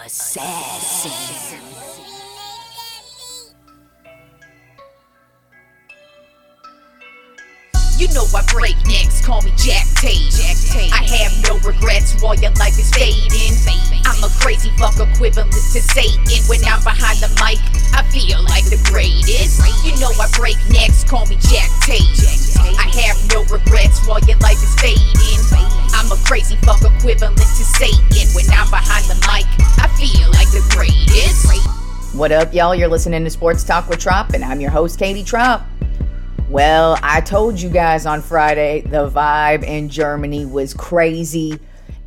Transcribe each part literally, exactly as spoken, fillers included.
Assassin. You know I break necks, call me Jack Tate. Jack Tate. I have no regrets while your life is fading. I'm a crazy fuck equivalent to Satan. When I'm behind the mic, I feel like the greatest. You know I break necks, call me Jack Tate. I have no regrets while your life is fading. I'm a crazy fuck equivalent to Satan. When I'm behind the mic, I feel like the greatest. What up, y'all? You're listening to Sports Talk with Trop, and I'm your host, Katie Trop. Well, I told you guys on Friday the vibe in Germany was crazy.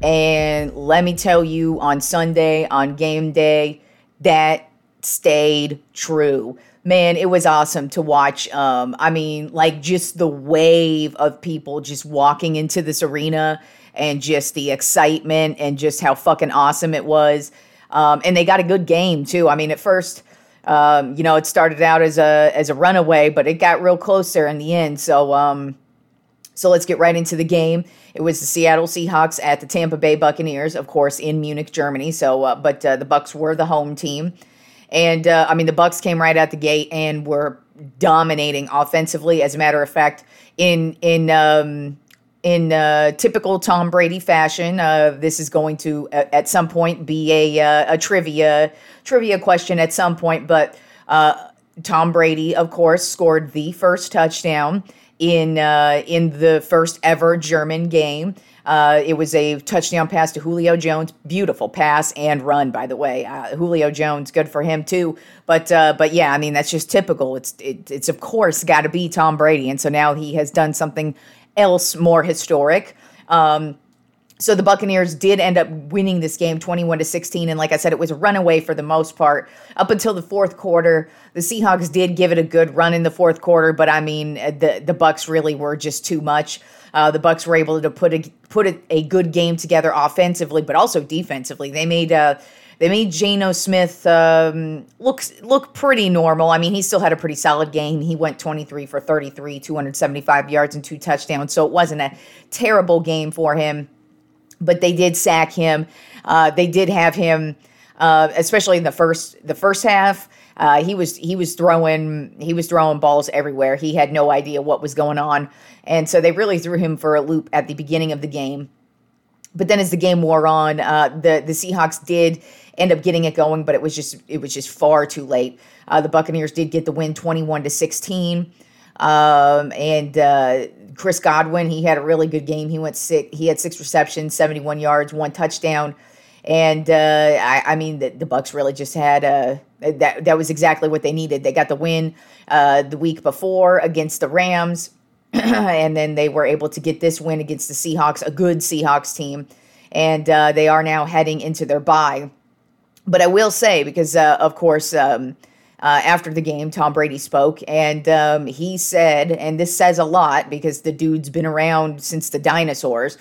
And let me tell you, on Sunday, on game day, that stayed true. Man, it was awesome to watch. Um, I mean, like just the wave of people just walking into this arena and just the excitement and just how fucking awesome it was. Um, and they got a good game, too. I mean, at first... Um, you know, it started out as a as a runaway, but it got real close there in the end. So, um, so let's get right into the game. It was the Seattle Seahawks at the Tampa Bay Buccaneers, of course, in Munich, Germany. So, uh, but uh, the Bucs were the home team, and uh, I mean, the Bucs came right out the gate and were dominating offensively. As a matter of fact, in in um, in uh, typical Tom Brady fashion, uh, this is going to uh, at some point be a uh, a trivia. trivia question at some point, but uh, Tom Brady, of course, scored the first touchdown in uh, in the first ever German game. Uh, it was a touchdown pass to Julio Jones. Beautiful pass and run, by the way. Uh, Julio Jones, good for him too. But uh, but yeah, I mean that's just typical. It's it, it's of course got to be Tom Brady, and so now he has done something else more historic. Um, So the Buccaneers did end up winning this game twenty-one to sixteen. And like I said, it was a runaway for the most part. Up until the fourth quarter, the Seahawks did give it a good run in the fourth quarter. But I mean, the, the Bucs really were just too much. Uh, the Bucs were able to put a put a, a good game together offensively, but also defensively. They made uh, they made Geno Smith um, look look pretty normal. I mean, he still had a pretty solid game. He went twenty-three for thirty-three, two hundred seventy-five yards and two touchdowns. So it wasn't a terrible game for him. But they did sack him. Uh, they did have him, uh, especially in the first the first half. Uh, he was he was throwing he was throwing balls everywhere. He had no idea what was going on, and so they really threw him for a loop at the beginning of the game. But then as the game wore on, uh, the the Seahawks did end up getting it going, but it was just it was just far too late. Uh, the Buccaneers did get the win, twenty-one to sixteen. Um, and, uh, Chris Godwin, he had a really good game. He went six, he had six receptions, seventy-one yards, one touchdown. And, uh, I, I mean, the, the Bucs really just had, uh, that, that was exactly what they needed. They got the win, uh, the week before against the Rams. And then they were able to get this win against the Seahawks, a good Seahawks team. And, uh, they are now heading into their bye. But I will say, because, uh, of course, um, Uh, after the game, Tom Brady spoke, and um, he said, and this says a lot because the dude's been around since the dinosaurs,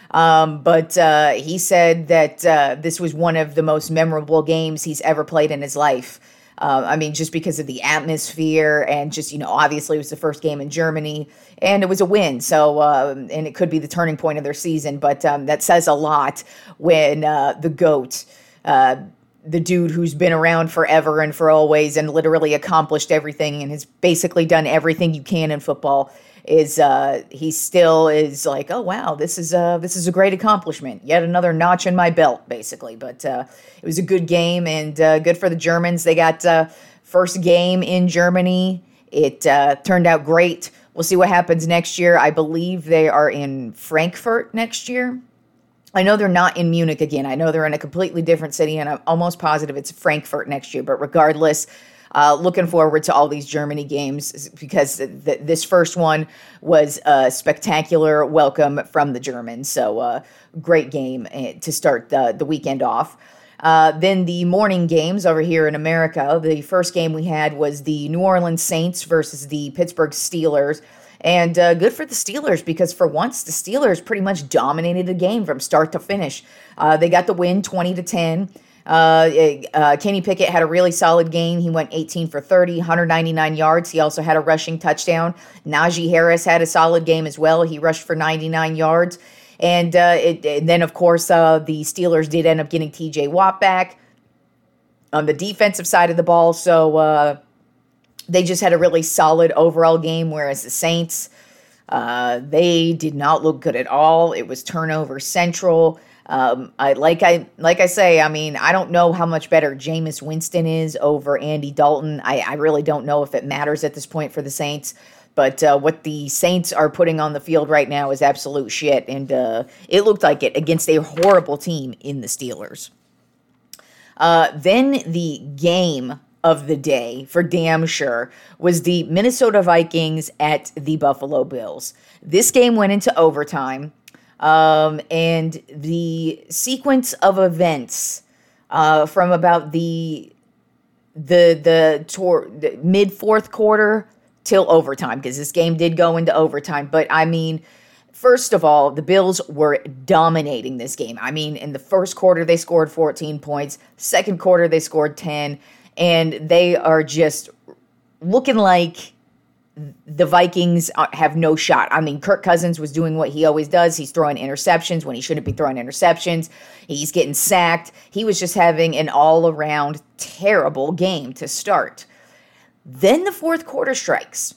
um, but uh, he said that uh, this was one of the most memorable games he's ever played in his life. Uh, I mean, just because of the atmosphere and just, you know, obviously it was the first game in Germany, and it was a win, so, uh, and it could be the turning point of their season, but um, that says a lot when uh, the GOAT, uh, the dude who's been around forever and for always and literally accomplished everything and has basically done everything you can in football is uh, he still is like, oh, wow, this is, uh, this is a great accomplishment. Yet another notch in my belt, basically. But uh, it was a good game and uh, good for the Germans. They got uh, first game in Germany. It uh, turned out great. We'll see what happens next year. I believe they are in Frankfurt next year. I know they're not in Munich again. I know they're in a completely different city, and I'm almost positive it's Frankfurt next year. But regardless, uh, looking forward to all these Germany games because th- th- this first one was a spectacular welcome from the Germans. So uh, great game to start the, the weekend off. Uh, then the morning games over here in America. The first game we had was the New Orleans Saints versus the Pittsburgh Steelers. And uh, good for the Steelers because for once the Steelers pretty much dominated the game from start to finish. Uh, they got the win twenty to ten. Uh, uh, Kenny Pickett had a really solid game. He went eighteen for thirty, one hundred ninety-nine yards. He also had a rushing touchdown. Najee Harris had a solid game as well. He rushed for ninety-nine yards. And, uh, it, and then, of course, uh, the Steelers did end up getting T J Watt back. on the defensive side of the ball. So uh, they just had a really solid overall game, whereas the Saints, uh, they did not look good at all. It was turnover central. Um, I like I like I say, I mean, I don't know how much better Jameis Winston is over Andy Dalton. I, I really don't know if it matters at this point for the Saints. But uh, what the Saints are putting on the field right now is absolute shit. And uh, it looked like it against a horrible team in the Steelers. Uh, then the game of the day, for damn sure, was the Minnesota Vikings at the Buffalo Bills. This game went into overtime. Um, and the sequence of events uh, from about the the the, tor- the mid fourth quarter till overtime, because this game did go into overtime. But I mean, first of all, the Bills were dominating this game. I mean, in the first quarter they scored fourteen points. Second quarter they scored ten, and they are just looking like the Vikings have no shot. I mean, Kirk Cousins was doing what he always does. He's throwing interceptions when he shouldn't be throwing interceptions. He's getting sacked. He was just having an all-around terrible game to start. Then the fourth quarter strikes,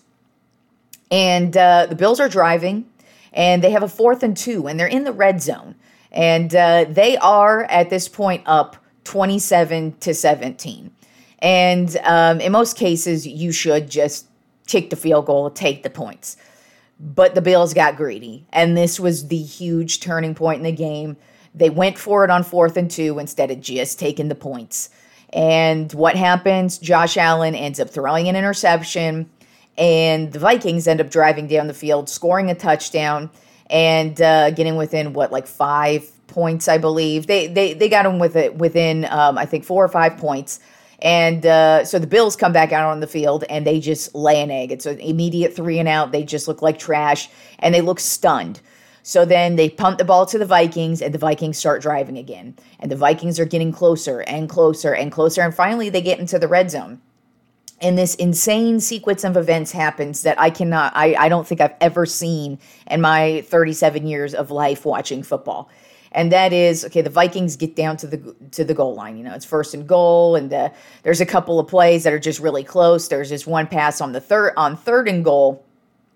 and uh, the Bills are driving, and they have a fourth and two, and they're in the red zone. And uh, they are, at this point, up twenty-seven to seventeen. And um, in most cases, you should just kick the field goal, take the points. But the Bills got greedy, and this was the huge turning point in the game. They went for it on fourth and two instead of just taking the points. And what happens? Josh Allen ends up throwing an interception, and the Vikings end up driving down the field, scoring a touchdown, and uh, getting within, what, like five points, I believe. They they they got them with it within, um, I think, four or five points. And uh, so the Bills come back out on the field, and they just lay an egg. It's an immediate three and out. They just look like trash, and they look stunned. So then they punt the ball to the Vikings, and the Vikings start driving again. And the Vikings are getting closer and closer and closer, and finally they get into the red zone. And this insane sequence of events happens that I cannot, I, I don't think I've ever seen in my thirty-seven years of life watching football. And that is, okay, the Vikings get down to the to the goal line. You know, it's first and goal, and uh, there's a couple of plays that are just really close. There's this one pass on the third on third and goal,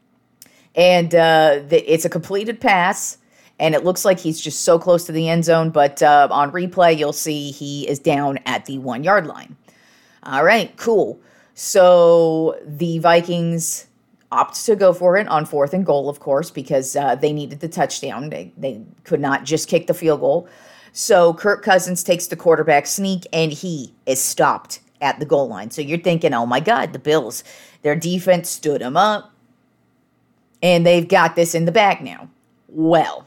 and uh, the, it's a completed pass, and it looks like he's just so close to the end zone. But uh, on replay, you'll see he is down at the one yard line. All right, cool. So the Vikings opt to go for it on fourth and goal, of course, because uh, they needed the touchdown. They, they could not just kick the field goal. So Kirk Cousins takes the quarterback sneak, and he is stopped at the goal line. So you're thinking, oh my God, the Bills, their defense stood him up, and they've got this in the bag now. Well,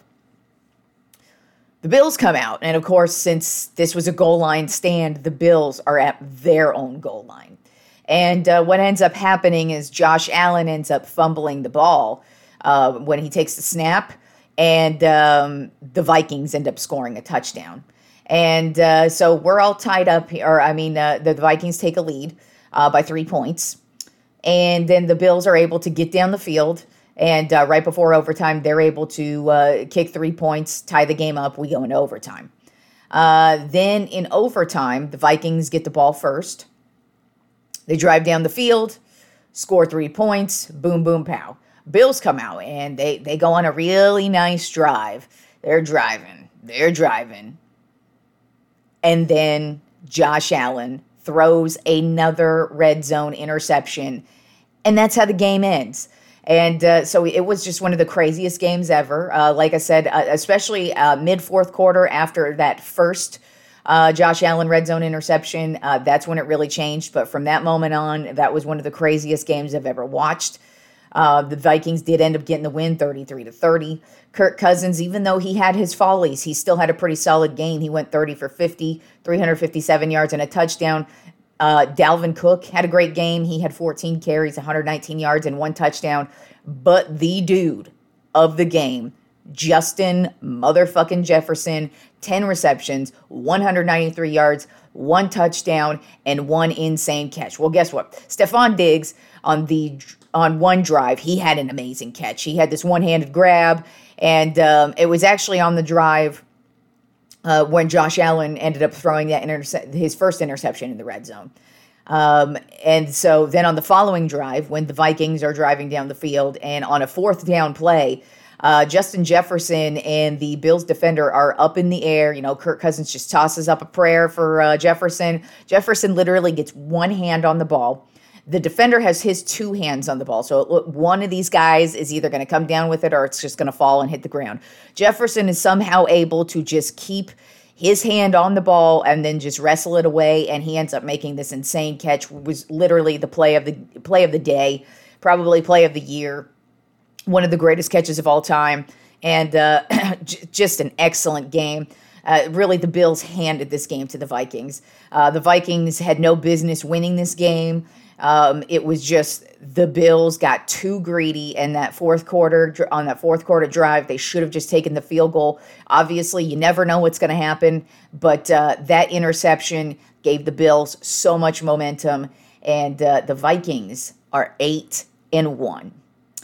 the Bills come out, and of course, since this was a goal line stand, the Bills are at their own goal line. And uh, what ends up happening is Josh Allen ends up fumbling the ball uh, when he takes the snap, and um, the Vikings end up scoring a touchdown. And uh, so we're all tied up here. Or, I mean, uh, the, the Vikings take a lead uh, by three points. And then the Bills are able to get down the field. And uh, right before overtime, they're able to uh, kick three points, tie the game up. We go into overtime. Uh, then in overtime, the Vikings get the ball first. They drive down the field, score three points, boom, boom, pow. Bills come out, and they, they go on a really nice drive. They're driving. They're driving. And then Josh Allen throws another red zone interception, and that's how the game ends. And uh, so it was just one of the craziest games ever. Uh, like I said, uh, especially uh, mid-fourth quarter after that first Uh, Josh Allen red zone interception, uh, that's when it really changed. But from that moment on, that was one of the craziest games I've ever watched. Uh, the Vikings did end up getting the win, thirty-three to thirty. Kirk Cousins, even though he had his follies, he still had a pretty solid game. He went thirty for fifty, three hundred fifty-seven yards and a touchdown. Uh, Dalvin Cook had a great game. He had fourteen carries, one hundred nineteen yards and one touchdown. But the dude of the game, Justin motherfucking Jefferson, ten receptions, one hundred ninety-three yards, one touchdown, and one insane catch. Well, guess what? Stephon Diggs on the on one drive, he had an amazing catch. He had this one-handed grab, and um, it was actually on the drive uh, when Josh Allen ended up throwing that interce- his first interception in the red zone. Um, and so then on the following drive, when the Vikings are driving down the field and on a fourth down play, uh, Justin Jefferson and the Bills defender are up in the air. You know, Kirk Cousins just tosses up a prayer for uh, Jefferson. Jefferson literally gets one hand on the ball. The defender has his two hands on the ball. So one of these guys is either going to come down with it or it's just going to fall and hit the ground. Jefferson is somehow able to just keep his hand on the ball and then just wrestle it away, and he ends up making this insane catch. It was literally the play of the play of the day, probably play of the year, one of the greatest catches of all time, and uh, j- just an excellent game. Uh, really, the Bills handed this game to the Vikings. Uh, the Vikings had no business winning this game. Um, it was just the Bills got too greedy in that fourth quarter, on that fourth quarter drive. They should have just taken the field goal. Obviously, you never know what's going to happen, but uh, that interception gave the Bills so much momentum, and uh, the Vikings are eight and one.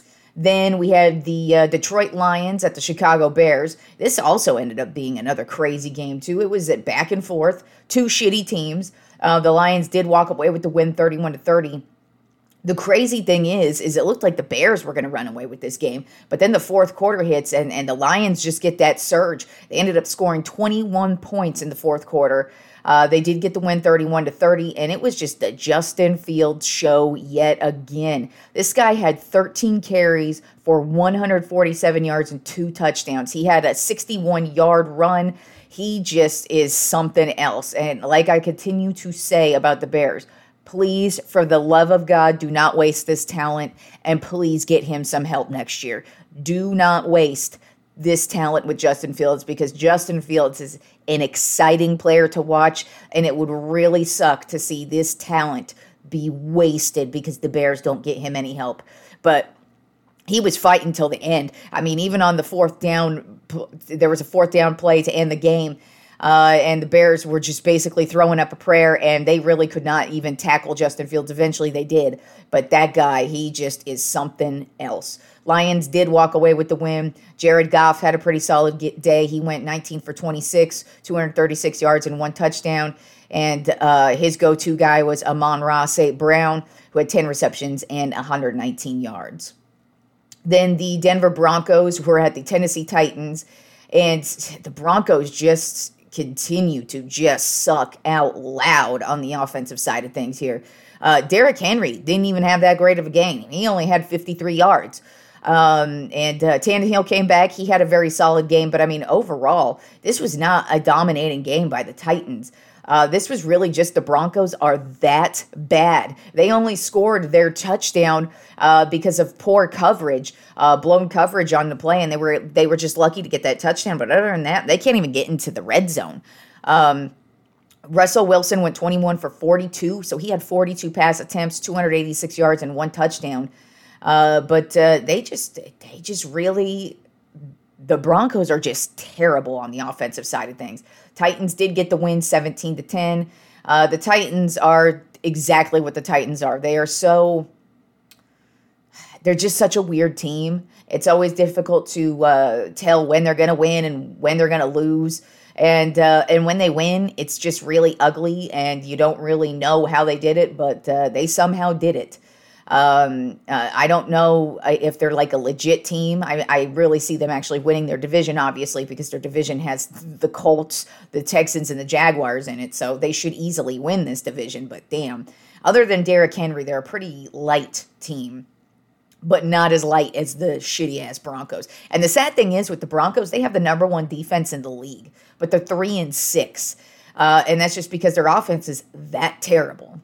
Then we had the uh, Detroit Lions at the Chicago Bears. This also ended up being another crazy game, too. It was at back and forth, two shitty teams. Uh, the Lions did walk away with the win thirty-one to thirty. The crazy thing is, is it looked like the Bears were going to run away with this game. But then the fourth quarter hits, and, and the Lions just get that surge. They ended up scoring twenty-one points in the fourth quarter. Uh, they did get the win thirty-one to thirty, and it was just the Justin Fields show yet again. This guy had thirteen carries for one hundred forty-seven yards and two touchdowns. He had a sixty-one-yard run. He just is something else. And like I continue to say about the Bears, please, for the love of God, do not waste this talent, and please get him some help next year. Do not waste this talent with Justin Fields, because Justin Fields is an exciting player to watch, and it would really suck to see this talent be wasted because the Bears don't get him any help. But he was fighting till the end. I mean, even on the fourth down, there was a fourth down play to end the game, uh, and the Bears were just basically throwing up a prayer, and they really could not even tackle Justin Fields. Eventually they did, but that guy, he just is something else. Lions did walk away with the win. Jared Goff had a pretty solid day. He went nineteen for twenty-six, two hundred thirty-six yards and one touchdown, and uh, his go-to guy was Amon-Ra Saint Brown, who had ten receptions and one hundred nineteen yards. Then the Denver Broncos were at the Tennessee Titans, and the Broncos just continue to just suck out loud on the offensive side of things here. Uh, Derrick Henry didn't even have that great of a game. He only had fifty-three yards. Um, and uh, Tannehill came back. He had a very solid game, but I mean, overall, this was not a dominating game by the Titans. Uh, this was really just the Broncos are that bad. They only scored their touchdown uh, because of poor coverage, uh, blown coverage on the play, and they were they were just lucky to get that touchdown. But other than that, they can't even get into the red zone. Um, Russell Wilson went twenty-one for forty-two, so he had forty-two pass attempts, two hundred eighty-six yards, and one touchdown. Uh, but uh, they just they just really, the Broncos are just terrible on the offensive side of things. Titans did get the win seventeen to ten. Uh, the Titans are exactly what the Titans are. They are so, they're just such a weird team. It's always difficult to uh, tell when they're going to win and when they're going to lose. And uh, and when they win, it's just really ugly, and you don't really know how they did it, but uh, they somehow did it. Um, uh, I don't know if they're like a legit team. I, I really see them actually winning their division, obviously, because their division has the Colts, the Texans, and the Jaguars in it, so they should easily win this division, but damn. Other than Derrick Henry, they're a pretty light team, but not as light as the shitty-ass Broncos. And the sad thing is, with the Broncos, they have the number one defense in the league, but they're three and six, uh, and that's just because their offense is that terrible.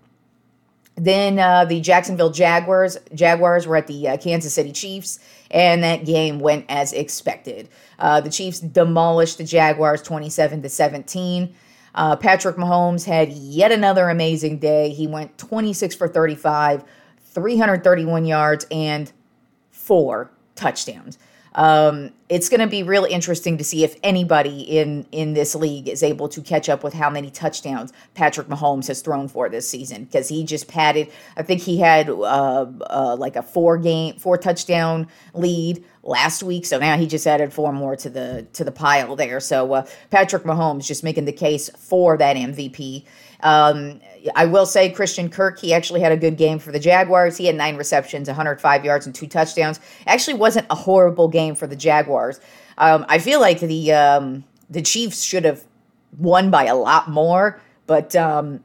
Then uh, the Jacksonville Jaguars Jaguars were at the uh, Kansas City Chiefs, and that game went as expected. Uh, the Chiefs demolished the Jaguars twenty-seven to seventeen. Uh, Patrick Mahomes had yet another amazing day. He went twenty-six for thirty-five, three hundred thirty-one yards, and four touchdowns. Um, it's going to be really interesting to see if anybody in, in this league is able to catch up with how many touchdowns Patrick Mahomes has thrown for this season, because he just padded. I think he had uh, uh, like a four game, four touchdown lead last week. So now he just added four more to the to the pile there. So uh, Patrick Mahomes just making the case for that M V P. Um, I will say Christian Kirk, he actually had a good game for the Jaguars. He had nine receptions, one hundred five yards, and two touchdowns. Actually wasn't a horrible game for the Jaguars. Um, I feel like the um, the Chiefs should have won by a lot more, but um,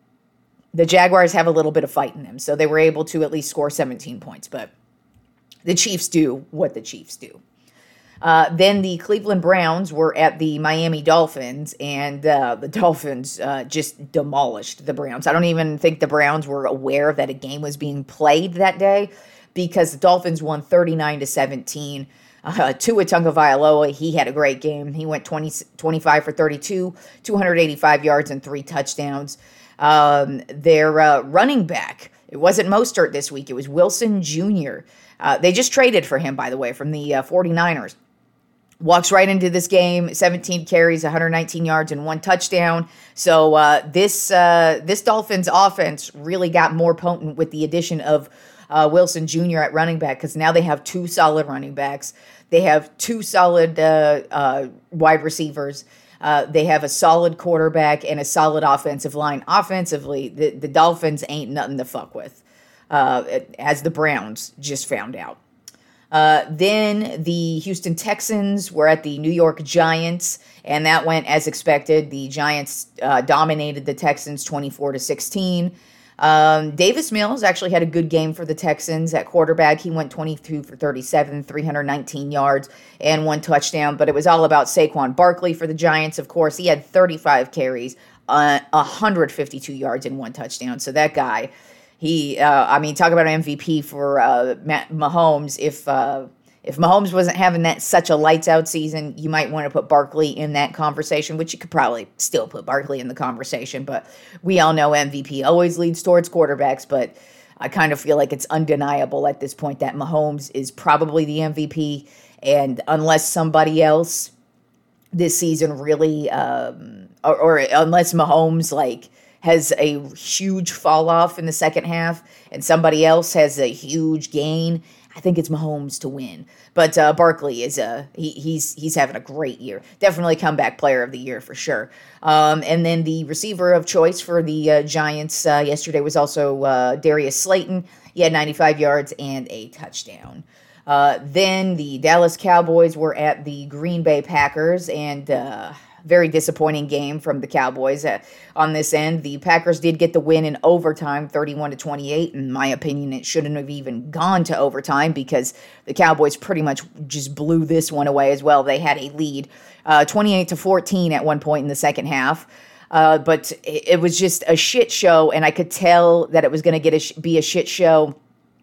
the Jaguars have a little bit of fight in them, so they were able to at least score seventeen points. But the Chiefs do what the Chiefs do. Uh, then the Cleveland Browns were at the Miami Dolphins, and uh, the Dolphins uh, just demolished the Browns. I don't even think the Browns were aware that a game was being played that day, because the Dolphins won thirty-nine to seventeen. Uh, Tua Tagovailoa, he had a great game. He went twenty, twenty-five for thirty-two, two hundred eighty-five yards and three touchdowns. Um, their uh, running back, it wasn't Mostert this week, it was Wilson Junior Uh, they just traded for him, by the way, from the uh, 49ers. Walks right into this game, seventeen carries, one hundred nineteen yards, and one touchdown. So uh, this uh, this Dolphins offense really got more potent with the addition of uh, Wilson Junior at running back, because now they have two solid running backs. They have two solid uh, uh, wide receivers. Uh, they have a solid quarterback and a solid offensive line. Offensively, the, the Dolphins ain't nothing to fuck with, uh, as the Browns just found out. Uh, then the Houston Texans were at the New York Giants, and that went as expected. The Giants uh, dominated the Texans twenty-four to sixteen. Um, Davis Mills actually had a good game for the Texans at quarterback. He went twenty-two for thirty-seven, three hundred nineteen yards, and one touchdown. But it was all about Saquon Barkley for the Giants, of course. He had thirty-five carries, uh, one hundred fifty-two yards, and one touchdown. So that guy... He, uh, I mean, talk about an M V P for uh, Matt Mahomes. If uh, if Mahomes wasn't having that such a lights out season, you might want to put Barkley in that conversation, which you could probably still put Barkley in the conversation. But we all know M V P always leads towards quarterbacks. But I kind of feel like it's undeniable at this point that Mahomes is probably the M V P. And unless somebody else this season really, um, or, or unless Mahomes like. has a huge fall off in the second half, and somebody else has a huge gain, I think it's Mahomes to win. But uh, Barkley is a he, he's he's having a great year. Definitely comeback player of the year for sure. Um, and then the receiver of choice for the uh, Giants uh, yesterday was also uh, Darius Slayton. He had ninety-five yards and a touchdown. Uh, then the Dallas Cowboys were at the Green Bay Packers, and uh, very disappointing game from the Cowboys uh, on this end. The Packers did get the win in overtime, thirty-one to twenty-eight. In my opinion, it shouldn't have even gone to overtime, because the Cowboys pretty much just blew this one away as well. They had a lead, uh, twenty-eight to fourteen at one point in the second half. Uh, but it, it was just a shit show, and I could tell that it was going to get a sh- be a shit show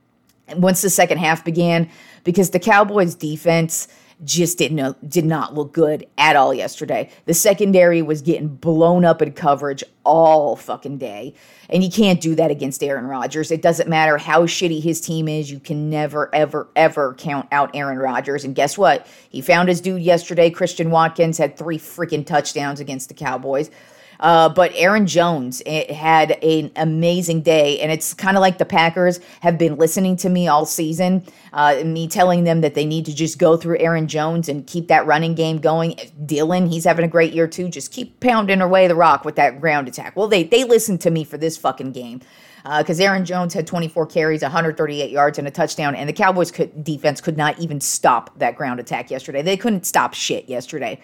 once the second half began, because the Cowboys defense just didn't did not look good at all yesterday. The secondary was getting blown up in coverage all fucking day. And you can't do that against Aaron Rodgers. It doesn't matter how shitty his team is. You can never, ever, ever count out Aaron Rodgers. And guess what? He found his dude yesterday. Christian Watkins had three freaking touchdowns against the Cowboys. Uh, but Aaron Jones it had an amazing day, and it's kind of like the Packers have been listening to me all season, uh, me telling them that they need to just go through Aaron Jones and keep that running game going. Dylan, he's having a great year too. Just keep pounding away the rock with that ground attack. Well, they they listened to me for this fucking game, because uh, Aaron Jones had twenty-four carries, one hundred thirty-eight yards, and a touchdown, and the Cowboys could, defense could not even stop that ground attack yesterday. They couldn't stop shit yesterday.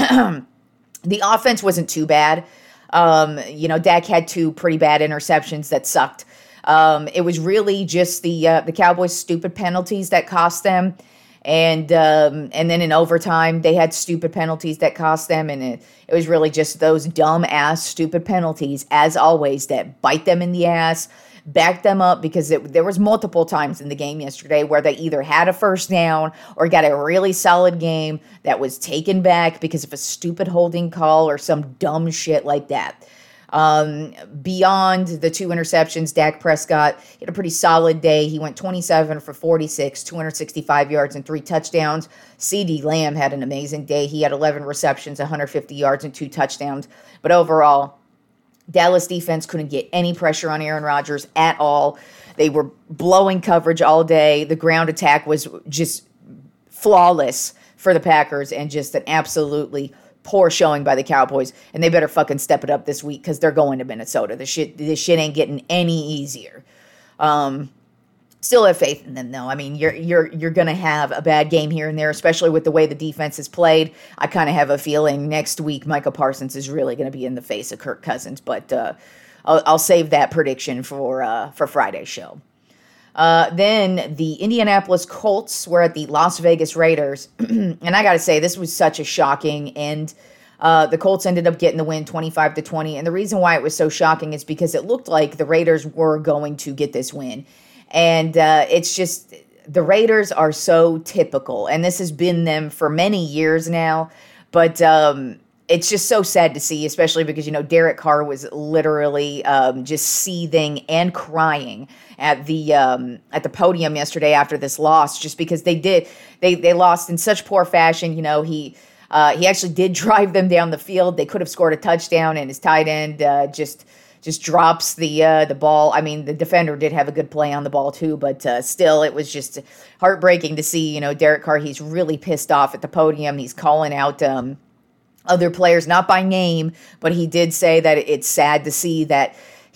The offense wasn't too bad. Um, you know, Dak had two pretty bad interceptions that sucked. Um, it was really just the uh, the Cowboys' stupid penalties that cost them. And um, and then in overtime, they had stupid penalties that cost them. And it, it was really just those dumb-ass stupid penalties, as always, that bite them in the ass, back them up, because it, there was multiple times in the game yesterday where they either had a first down or got a really solid game that was taken back because of a stupid holding call or some dumb shit like that. Um, beyond the two interceptions, Dak Prescott had a pretty solid day. He went twenty-seven for forty-six, two hundred sixty-five yards and three touchdowns. CeeDee Lamb had an amazing day. He had eleven receptions, one hundred fifty yards and two touchdowns. But overall, Dallas defense couldn't get any pressure on Aaron Rodgers at all. They were blowing coverage all day. The ground attack was just flawless for the Packers and just an absolutely poor showing by the Cowboys. And they better fucking step it up this week because they're going to Minnesota. This shit, this shit ain't getting any easier. Um, still have faith in them, though. I mean, you're you're you're gonna have a bad game here and there, especially with the way the defense is played. I kind of have a feeling next week Micah Parsons is really going to be in the face of Kirk Cousins, but uh, I'll, I'll save that prediction for uh, for Friday's show. Uh, then the Indianapolis Colts were at the Las Vegas Raiders. And I got to say, this was such a shocking end. Uh, the Colts ended up getting the win twenty-five to twenty. And the reason why it was so shocking is because it looked like the Raiders were going to get this win. And uh, it's just, the Raiders are so typical. And this has been them for many years now. But um, it's just so sad to see, especially because, you know, Derek Carr was literally um, just seething and crying at the um, at the podium yesterday after this loss, just because they did they they lost in such poor fashion. You know, he uh, he actually did drive them down the field. They could have scored a touchdown, and his tight end uh, just just drops the uh, the ball. I mean, the defender did have a good play on the ball too, but uh, still, it was just heartbreaking to see. You know, Derek Carr, he's really pissed off at the podium. He's calling out Um, other players, not by name, but he did say that it's sad to see that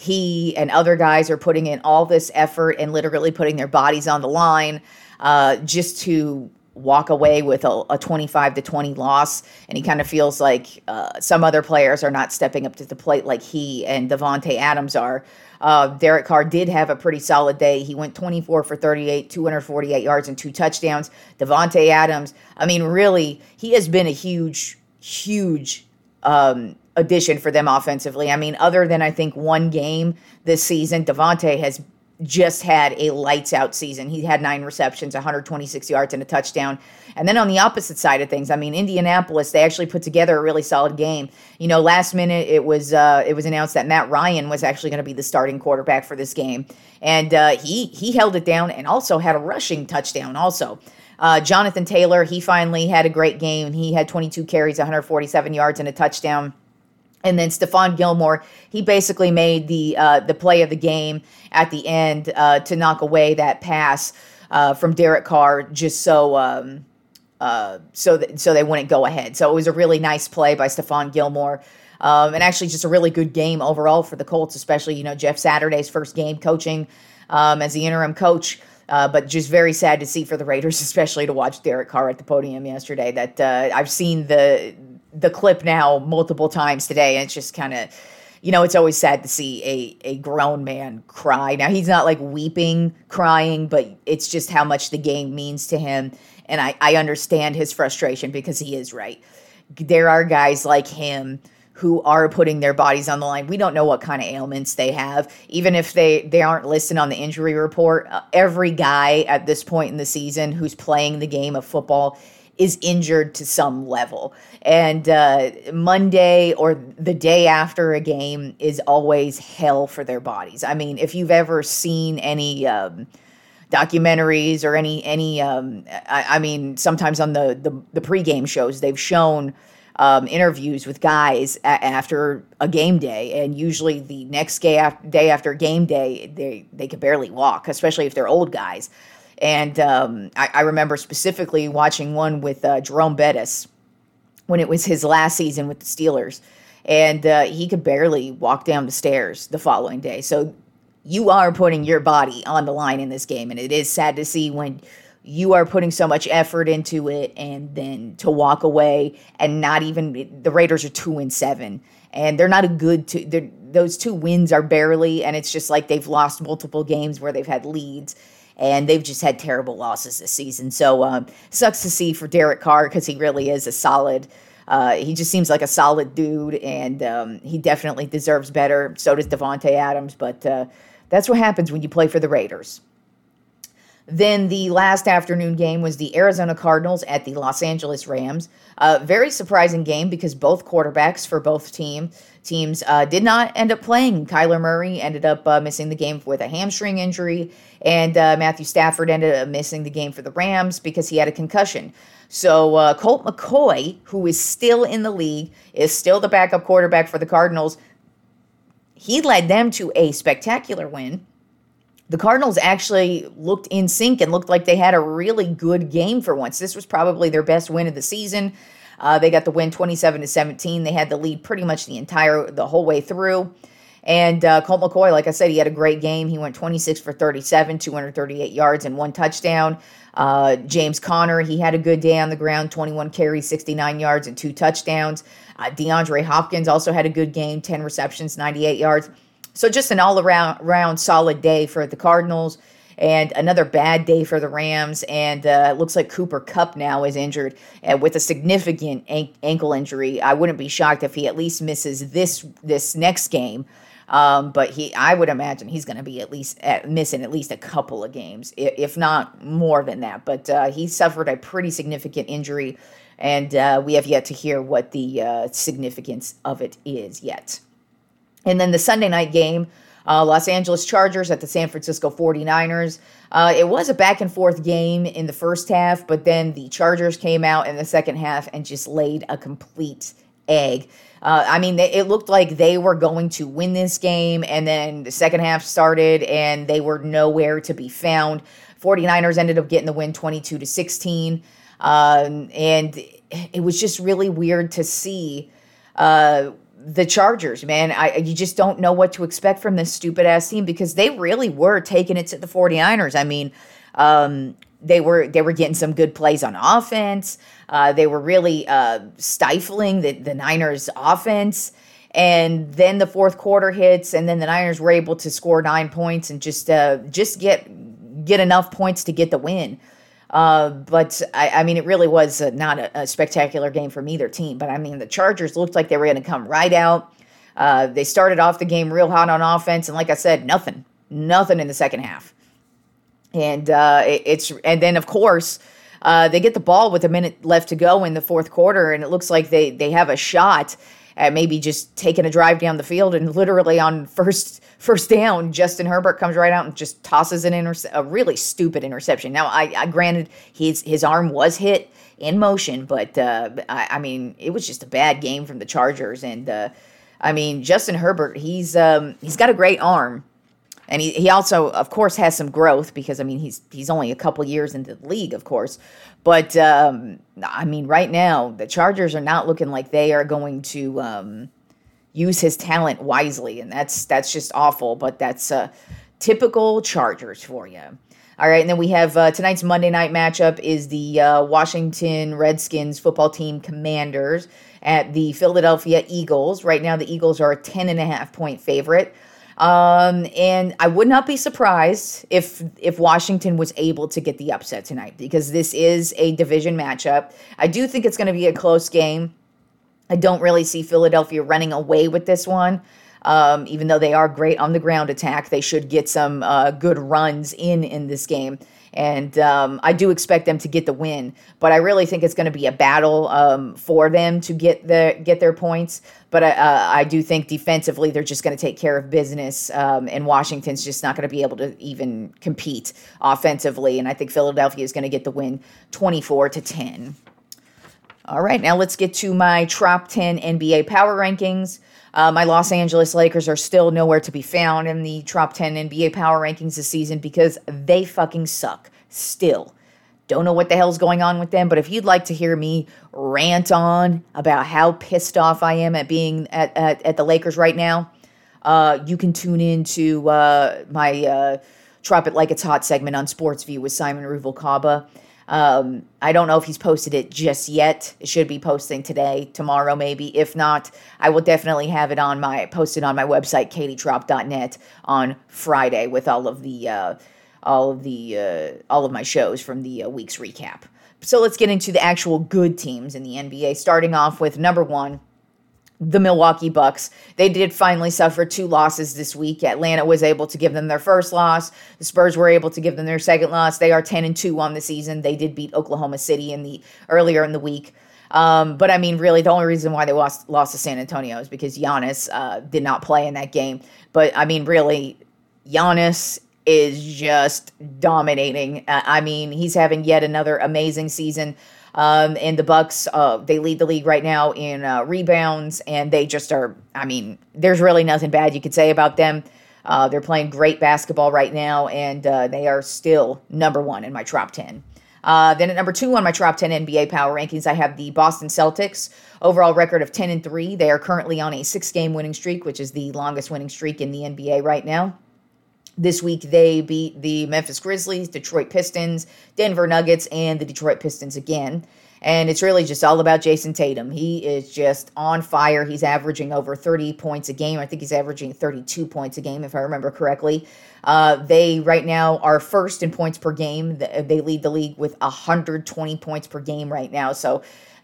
he and other guys are putting in all this effort and literally putting their bodies on the line uh, just to walk away with a, a twenty-five to twenty loss. And he kind of feels like uh, some other players are not stepping up to the plate like he and Davante Adams are. Uh, Derek Carr did have a pretty solid day. He went twenty-four for thirty-eight, two hundred forty-eight yards and two touchdowns. Davante Adams, I mean, really, he has been a huge huge um, addition for them offensively. I mean, other than I think one game this season, Davante has just had a lights out season. He had nine receptions, one hundred twenty-six yards and a touchdown. And then on the opposite side of things, I mean, Indianapolis, they actually put together a really solid game. You know, last minute it was uh, it was announced that Matt Ryan was actually going to be the starting quarterback for this game. And uh, he he held it down and also had a rushing touchdown also. Uh, Jonathan Taylor, he finally had a great game. He had twenty-two carries, one hundred forty-seven yards, and a touchdown. And then Stephon Gilmore, he basically made the uh, the play of the game at the end uh, to knock away that pass uh, from Derek Carr, just so um, uh, so that, so they wouldn't go ahead. So it was a really nice play by Stephon Gilmore. Um, and actually just a really good game overall for the Colts, especially, you know, Jeff Saturday's first game coaching um, as the interim coach. Uh, but just very sad to see for the Raiders, especially to watch Derek Carr at the podium yesterday. That uh, I've seen the the clip now multiple times today, and it's just kind of, you know, it's always sad to see a a grown man cry. Now, he's not like weeping, crying, but it's just how much the game means to him. And I, I understand his frustration because he is right. There are guys like him who are putting their bodies on the line. We don't know what kind of ailments they have. Even if they, they aren't listed on the injury report, uh, every guy at this point in the season who's playing the game of football is injured to some level. And uh, Monday or the day after a game is always hell for their bodies. I mean, if you've ever seen any um, documentaries or any, any um, I, I mean, sometimes on the, the, the pregame shows, they've shown Um, interviews with guys a- after a game day, and usually the next day after, day after game day, they they can barely walk, especially if they're old guys. And um, I, I remember specifically watching one with uh, Jerome Bettis when it was his last season with the Steelers, and uh, he could barely walk down the stairs the following day. So you are putting your body on the line in this game, and it is sad to see when you are putting so much effort into it, and then to walk away and not even, the Raiders are two and seven, and they're not a good two. Those two wins are barely, and it's just like they've lost multiple games where they've had leads, and they've just had terrible losses this season. So um, sucks to see for Derek Carr because he really is a solid. Uh, he just seems like a solid dude, and um, he definitely deserves better. So does Davante Adams, but uh, that's what happens when you play for the Raiders. Then the last afternoon game was the Arizona Cardinals at the Los Angeles Rams. Uh, very surprising game because both quarterbacks for both team teams uh, did not end up playing. Kyler Murray ended up uh, missing the game with a hamstring injury, and uh, Matthew Stafford ended up missing the game for the Rams because he had a concussion. So uh, Colt McCoy, who is still in the league, is still the backup quarterback for the Cardinals. He led them to a spectacular win the Cardinals actually looked in sync and looked like they had a really good game for once. This was probably their best win of the season. Uh, they got the win twenty-seven to seventeen. They had the lead pretty much the entire, the whole way through. And uh, Colt McCoy, like I said, he had a great game. He went twenty-six for thirty-seven, two hundred thirty-eight yards and one touchdown. Uh, James Conner, he had a good day on the ground, twenty-one carries, sixty-nine yards and two touchdowns. Uh, DeAndre Hopkins also had a good game, ten receptions, ninety-eight yards. So just an all-around round solid day for the Cardinals, and another bad day for the Rams. And uh, it looks like Cooper Kupp now is injured uh, with a significant an- ankle injury. I wouldn't be shocked if he at least misses this this next game. Um, but he, I would imagine he's going to be at least at, missing at least a couple of games, if not more than that. But uh, he suffered a pretty significant injury, and uh, we have yet to hear what the uh, significance of it is yet. And then the Sunday night game, uh, Los Angeles Chargers at the San Francisco forty-niners. Uh, it was a back and forth game in the first half, but then the Chargers came out in the second half and just laid a complete egg. Uh, I mean, they, it looked like they were going to win this game, and then the second half started, and they were nowhere to be found. forty-niners ended up getting the win twenty-two to sixteen, um, and it was just really weird to see uh, the Chargers, man. I, you just don't know what to expect from this stupid-ass team, because they really were taking it to the forty-niners. I mean, um, they were they were getting some good plays on offense. Uh, they were really uh, stifling the, the Niners' offense. And then the fourth quarter hits, and then the Niners were able to score nine points and just uh, just get get enough points to get the win. Uh, but, I, I mean, it really was uh, not a, a spectacular game from either team. But, I mean, the Chargers looked like they were going to come right out. Uh, they started off the game real hot on offense, and like I said, nothing. Nothing in the second half. And uh, it, it's and then, of course, uh, they get the ball with a minute left to go in the fourth quarter, and it looks like they, they have a shot at maybe just taking a drive down the field, and literally on first first down, Justin Herbert comes right out and just tosses an interce- a really stupid interception. Now, I, I granted his his arm was hit in motion, but uh, I, I mean, it was just a bad game from the Chargers. And uh, I mean, Justin Herbert, he's um, he's got a great arm. And he, he also, of course, has some growth, because, I mean, he's he's only a couple years into the league, of course. But, um, I mean, right now, the Chargers are not looking like they are going to um, use his talent wisely. And that's that's just awful, but that's uh, typical Chargers for you. All right, and then we have uh, tonight's Monday night matchup is the uh, Washington Redskins football team Commanders at the Philadelphia Eagles. Right now, the Eagles are a ten and a half point favorite. Um, and I would not be surprised if if Washington was able to get the upset tonight, because this is a division matchup. I do think it's going to be a close game. I don't really see Philadelphia running away with this one. Um, even though they are great on the ground attack, they should get some uh, good runs in in this game. And um, I do expect them to get the win, but I really think it's going to be a battle um, for them to get the get their points. But I, uh, I do think defensively they're just going to take care of business, um, and Washington's just not going to be able to even compete offensively. And I think Philadelphia is going to get the win, twenty-four to ten. All right, now let's get to my top ten N B A power rankings. Uh, my Los Angeles Lakers are still nowhere to be found in the top ten N B A power rankings this season, because they fucking suck still. Don't know what the hell's going on with them, but if you'd like to hear me rant on about how pissed off I am at being at, at, at the Lakers right now, uh, you can tune in to uh, my uh, Drop It Like It's Hot segment on Sports View with Simon Ruvalcaba. Um, I don't know if he's posted it just yet. It should be posting today, tomorrow maybe. If not, I will definitely have it on my posted on my website, katie trop dot net, on Friday with all of the uh, all of the uh, all of my shows from the uh, week's recap. So let's get into the actual good teams in the N B A. Starting off with number one, the Milwaukee Bucks. They did finally suffer two losses this week. Atlanta was able to give them their first loss. The Spurs were able to give them their second loss. They are ten and two on the season. They did beat Oklahoma City in the earlier in the week. Um, but I mean, really, the only reason why they lost, lost to San Antonio is because Giannis uh, did not play in that game. But I mean, really, Giannis is just dominating. Uh, I mean, he's having yet another amazing season. Um, and the Bucks, uh, they lead the league right now in uh, rebounds, and they just are, I mean, there's really nothing bad you could say about them. Uh, they're playing great basketball right now, and uh, they are still number one in my top ten. Uh, then at number two on my top ten N B A power rankings, I have the Boston Celtics. Overall record of ten and three. They are currently on a six-game winning streak, which is the longest winning streak in the N B A right now. This week, they beat the Memphis Grizzlies, Detroit Pistons, Denver Nuggets, and the Detroit Pistons again. And it's really just all about Jason Tatum. He is just on fire. He's averaging over thirty points a game. I think he's averaging thirty-two points a game, if I remember correctly. Uh, they right now are first in points per game. They lead the league with one hundred twenty points per game right now. So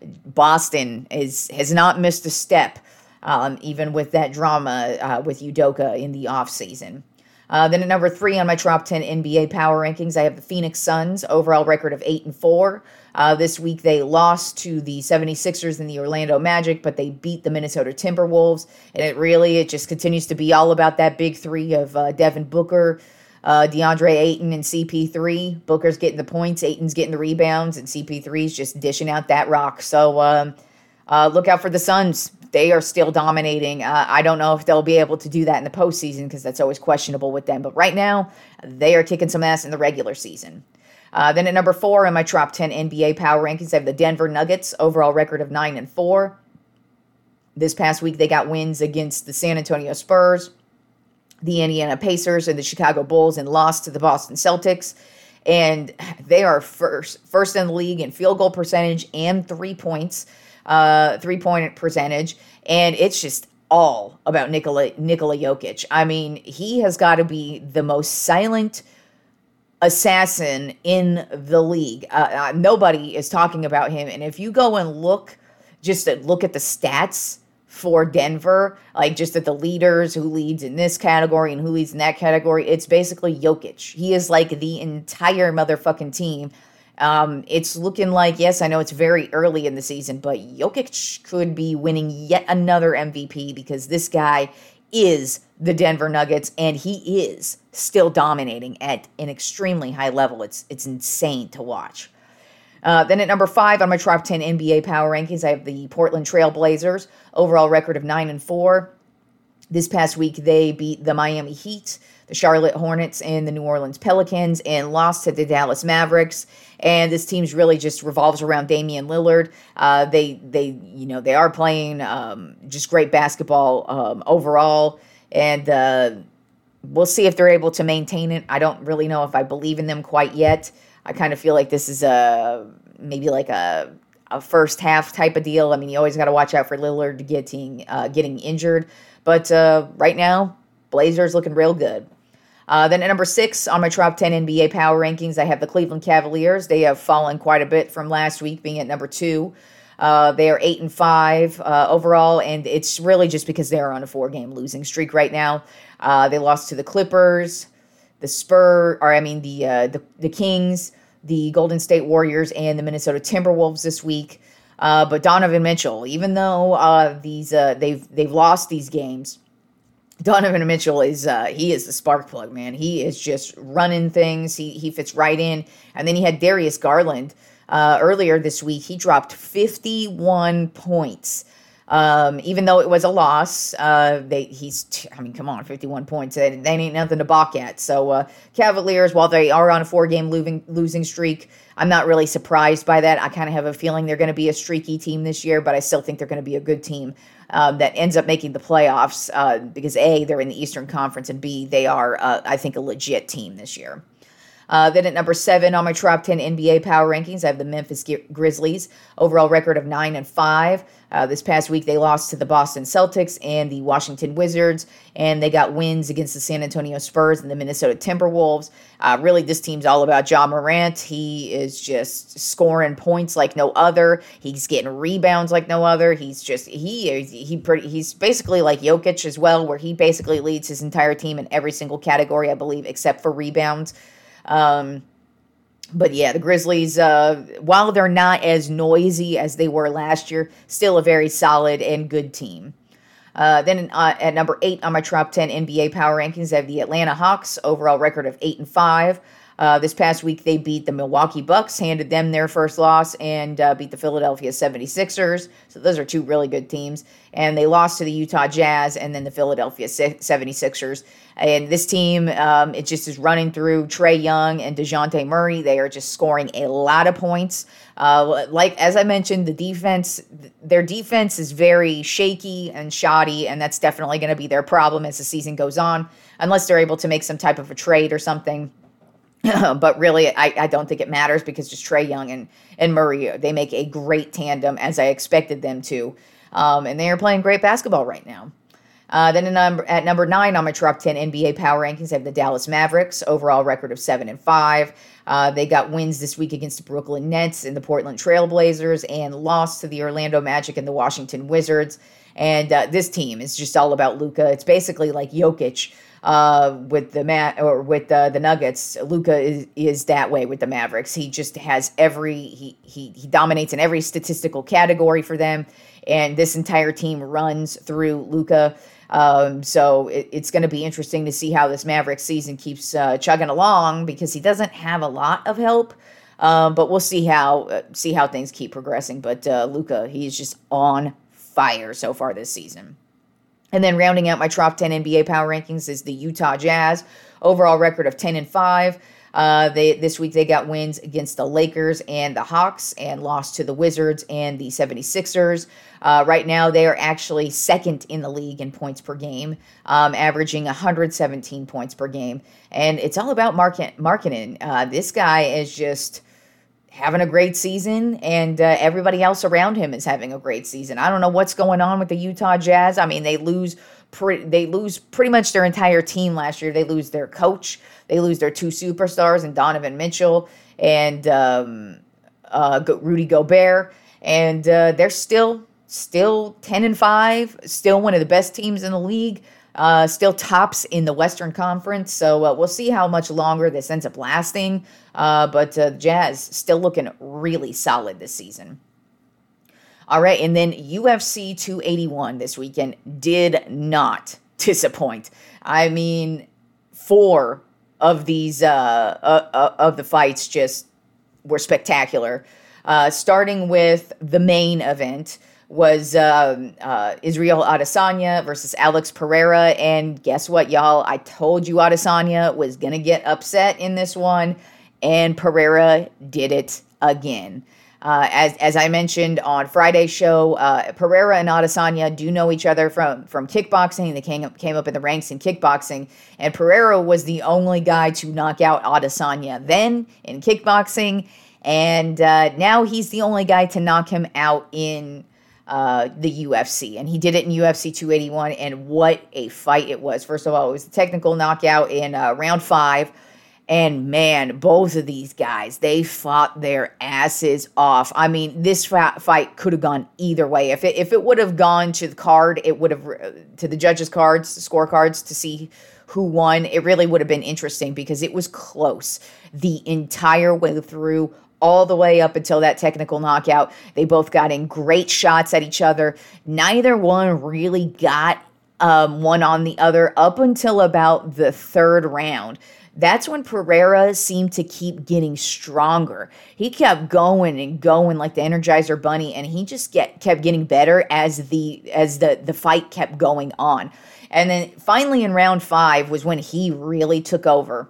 Boston is has not missed a step, um, even with that drama uh, with Udoka in the offseason. Uh, then at number three on my top ten N B A power rankings, I have the Phoenix Suns, overall record of eight and four. Uh, this week they lost to the seventy-sixers and the Orlando Magic, but they beat the Minnesota Timberwolves. And it really, it just continues to be all about that big three of uh, Devin Booker, uh, DeAndre Ayton, and C P three. Booker's getting the points, Ayton's getting the rebounds, and C P three's just dishing out that rock. So um, uh, look out for the Suns. They are still dominating. Uh, I don't know if they'll be able to do that in the postseason because that's always questionable with them. But right now, they are kicking some ass in the regular season. Uh, then at number four in my top ten N B A power rankings, I have the Denver Nuggets, overall record of nine and four. This past week, they got wins against the San Antonio Spurs, the Indiana Pacers, and the Chicago Bulls, and lost to the Boston Celtics. And they are first, first in the league in field goal percentage and three points. Uh, three-point percentage, and it's just all about Nikola, Nikola Jokic. I mean, he has got to be the most silent assassin in the league. Uh, uh, nobody is talking about him, and if you go and look, just to look at the stats for Denver, like just at the leaders, who leads in this category and who leads in that category, it's basically Jokic. He is like the entire motherfucking team. Um, it's looking like, yes, I know it's very early in the season, but Jokic could be winning yet another M V P because this guy is the Denver Nuggets and he is still dominating at an extremely high level. It's it's insane to watch. Uh, then at number five on my top ten N B A power rankings, I have the Portland Trail Blazers, overall record of nine and four. This past week, they beat the Miami Heat, the Charlotte Hornets, and the New Orleans Pelicans, and lost to the Dallas Mavericks. And this team's really just revolves around Damian Lillard. Uh, they, they, you know, they are playing um, just great basketball um, overall, and uh, we'll see if they're able to maintain it. I don't really know if I believe in them quite yet. I kind of feel like this is a maybe like a a first half type of deal. I mean, you always got to watch out for Lillard getting uh, getting injured. But uh, right now, Blazers looking real good. Uh, then at number six on my top ten N B A power rankings, I have the Cleveland Cavaliers. They have fallen quite a bit from last week, being at number two. Uh, they are eight and five uh, overall, and it's really just because they are on a four-game losing streak right now. Uh, they lost to the Clippers, the Spurs, or I mean the, uh, the the Kings, the Golden State Warriors, and the Minnesota Timberwolves this week. Uh, but Donovan Mitchell, even though uh, these uh, they've they've lost these games, Donovan Mitchell is uh, he is the spark plug, man. He is just running things. He he fits right in. And then he had Darius Garland uh, earlier this week. He dropped fifty-one points. Um, even though it was a loss, uh, they he's t- I mean, come on, fifty-one points. They, they ain't nothing to balk at. So uh, Cavaliers, while they are on a four-game losing losing streak, I'm not really surprised by that. I kind of have a feeling they're going to be a streaky team this year, but I still think they're going to be a good team um, that ends up making the playoffs uh, because A, they're in the Eastern Conference, and B, they are, uh, I think, a legit team this year. Uh, then at number seven on my top ten N B A power rankings, I have the Memphis Grizzlies, overall record of nine and five. Uh, this past week, they lost to the Boston Celtics and the Washington Wizards, and they got wins against the San Antonio Spurs and the Minnesota Timberwolves. Uh, really, this team's all about Ja Morant. He is just scoring points like no other. He's getting rebounds like no other. He's just he is he pretty. He's basically like Jokic as well, where he basically leads his entire team in every single category, I believe, except for rebounds. Um, but yeah, the Grizzlies, uh, while they're not as noisy as they were last year, still a very solid and good team. Uh, then uh, at number eight on my top ten N B A power rankings, I have the Atlanta Hawks, overall record of eight and five. Uh, this past week, they beat the Milwaukee Bucks, handed them their first loss, and uh, beat the Philadelphia seventy-sixers. So those are two really good teams. And they lost to the Utah Jazz and then the Philadelphia seventy-sixers. And this team, um, it just is running through Trae Young and DeJounte Murray. They are just scoring a lot of points. Uh, like, as I mentioned, the defense, their defense is very shaky and shoddy, and that's definitely going to be their problem as the season goes on, unless they're able to make some type of a trade or something. But really, I, I don't think it matters because just Trae Young and, and Murray, they make a great tandem as I expected them to. Um, and they are playing great basketball right now. Uh, then in number, at number nine on my top ten N B A power rankings, I have the Dallas Mavericks, overall record of seven and five. Uh, they got wins this week against the Brooklyn Nets and the Portland Trail Blazers and lost to the Orlando Magic and the Washington Wizards. And uh, this team is just all about Luka. It's basically like Jokic uh, with the Ma- or with uh, the Nuggets. Luka is, is that way with the Mavericks. He just has every he he he dominates in every statistical category for them, and this entire team runs through Luka. Um, so it, it's going to be interesting to see how this Mavericks season keeps uh, chugging along because he doesn't have a lot of help. Um, but we'll see how uh, see how things keep progressing. But uh, Luka, he's just on fire so far this season. And then rounding out my top ten N B A power rankings is the Utah Jazz, overall record of ten and five. Uh, they this week they got wins against the Lakers and the Hawks and lost to the Wizards and the seventy-sixers. Uh, right now they are actually second in the league in points per game, um, averaging one hundred seventeen points per game. And it's all about market, marketing. Uh, this guy is just having a great season, and uh, everybody else around him is having a great season. I don't know what's going on with the Utah Jazz. I mean, they lose pre- they lose pretty much their entire team last year. They lose their coach. They lose their two superstars, and Donovan Mitchell and um, uh, Rudy Gobert, and uh, they're still still ten and five, still one of the best teams in the league. Uh, still tops in the Western Conference, so uh, we'll see how much longer this ends up lasting. Uh, but uh, Jazz still looking really solid this season. All right, and then U F C two eighty-one this weekend did not disappoint. I mean, four of these uh, uh, uh, of the fights just were spectacular. Uh, starting with the main event was um, uh, Israel Adesanya versus Alex Pereira. And guess what, y'all? I told you Adesanya was going to get upset in this one, and Pereira did it again. Uh, as as I mentioned on Friday's show, uh, Pereira and Adesanya do know each other from, from kickboxing. They came up, came up in the ranks in kickboxing, and Pereira was the only guy to knock out Adesanya then in kickboxing, and uh, now he's the only guy to knock him out in Uh, the U F C, and he did it in U F C two eighty-one, and what a fight it was. First of all, it was a technical knockout in uh, round five, and man, both of these guys, they fought their asses off. I mean, this fa- fight could have gone either way. If it, if it would have gone to the card, it would have, uh, to the judges' cards, scorecards, to see who won, it really would have been interesting because it was close the entire way through, all the way up until that technical knockout. They both got in great shots at each other. Neither one really got um, one on the other up until about the third round. That's when Pereira seemed to keep getting stronger. He kept going and going like the Energizer Bunny, and he just get, kept getting better as the as the, the fight kept going on. And then finally in round five was when he really took over.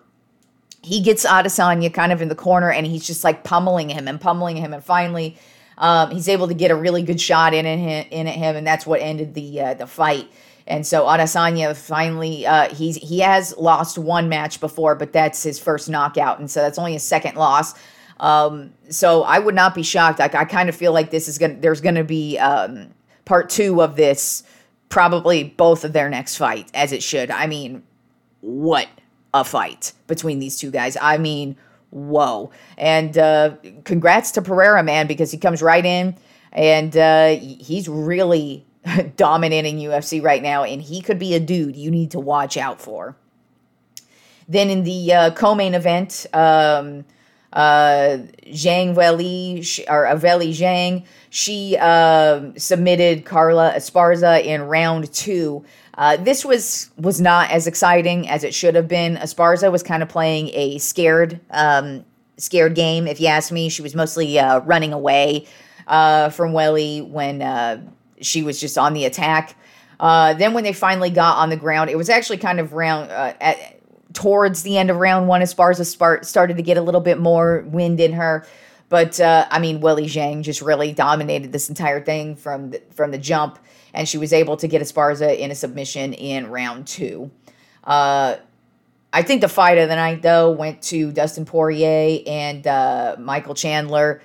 He gets Adesanya kind of in the corner, and he's just like pummeling him and pummeling him. And finally, um, he's able to get a really good shot in at him, in at him, and that's what ended the uh, the fight. And so Adesanya finally, uh, he's he has lost one match before, but that's his first knockout, and so that's only his second loss. Um, so I would not be shocked. I, I kind of feel like this is gonna there's gonna be um, part two of this, probably both of their next fight, as it should. I mean, what a fight between these two guys. I mean, whoa. And uh, congrats to Pereira, man, because he comes right in, and uh, he's really dominating U F C right now, and he could be a dude you need to watch out for. Then in the uh, co-main event, um, Uh, Zhang Weili, sh- or uh, Weili Zhang, she uh, submitted Carla Esparza in round two. Uh, this was was not as exciting as it should have been. Esparza was kind of playing a scared um, scared game, if you ask me. She was mostly uh, running away uh, from Weili when uh, she was just on the attack. Uh, then when they finally got on the ground, it was actually kind of round uh, at, towards the end of round one. Esparza start, started to get a little bit more wind in her. But, uh, I mean, Weili Zhang just really dominated this entire thing from the, from the jump, and she was able to get Esparza in a submission in round two. Uh, I think the fight of the night, though, went to Dustin Poirier and uh, Michael Chandler.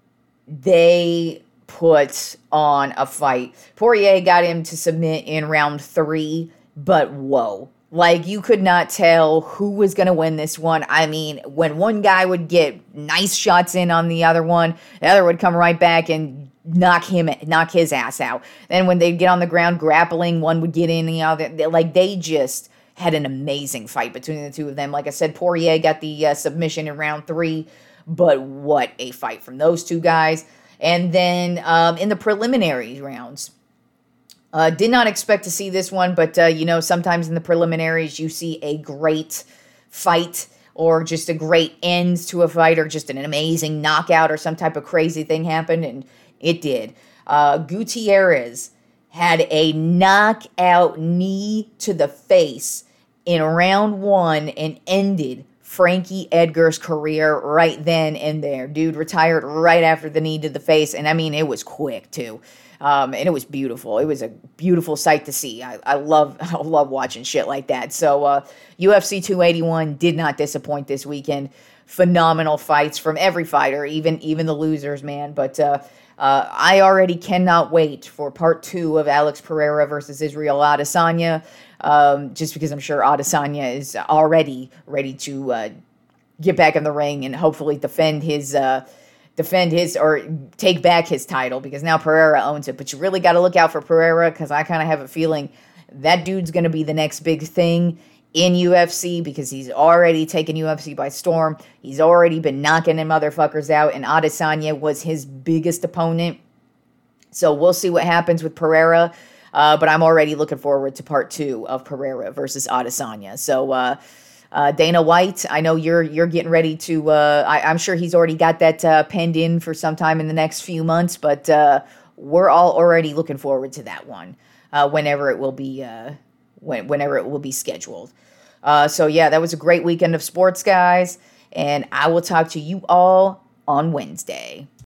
They put on a fight. Poirier got him to submit in round three, but whoa. Like, you could not tell who was going to win this one. I mean, when one guy would get nice shots in on the other one, the other would come right back and knock him, knock his ass out. Then when they'd get on the ground grappling, one would get in, the other. Like, they just had an amazing fight between the two of them. Like I said, Poirier got the uh, submission in round three, but what a fight from those two guys. And then um, in the preliminary rounds, Uh, did not expect to see this one, but, uh, you know, sometimes in the preliminaries you see a great fight or just a great end to a fight or just an amazing knockout or some type of crazy thing happened, and it did. Uh, Gutierrez had a knockout knee to the face in round one and ended Frankie Edgar's career right then and there. Dude retired right after the knee to the face, and I mean, it was quick, too. Um, and it was beautiful. It was a beautiful sight to see. I, I love I love watching shit like that. So uh, U F C two eighty-one did not disappoint this weekend. Phenomenal fights from every fighter, even even the losers, man. But uh, uh, I already cannot wait for part two of Alex Pereira versus Israel Adesanya, um, just because I'm sure Adesanya is already ready to uh, get back in the ring and hopefully defend his uh, defend his or take back his title, because now Pereira owns it. But you really got to look out for Pereira, because I kind of have a feeling that dude's going to be the next big thing in U F C, because he's already taken U F C by storm. He's already been knocking them motherfuckers out, and Adesanya was his biggest opponent. So we'll see what happens with Pereira. Uh, but I'm already looking forward to part two of Pereira versus Adesanya. So, uh, Uh, Dana White, I know you're you're getting ready to, uh, I, I'm sure he's already got that uh, penned in for sometime in the next few months, but uh, we're all already looking forward to that one, uh, whenever it will be, uh, when, whenever it will be scheduled. Uh, so yeah, that was a great weekend of sports, guys, and I will talk to you all on Wednesday.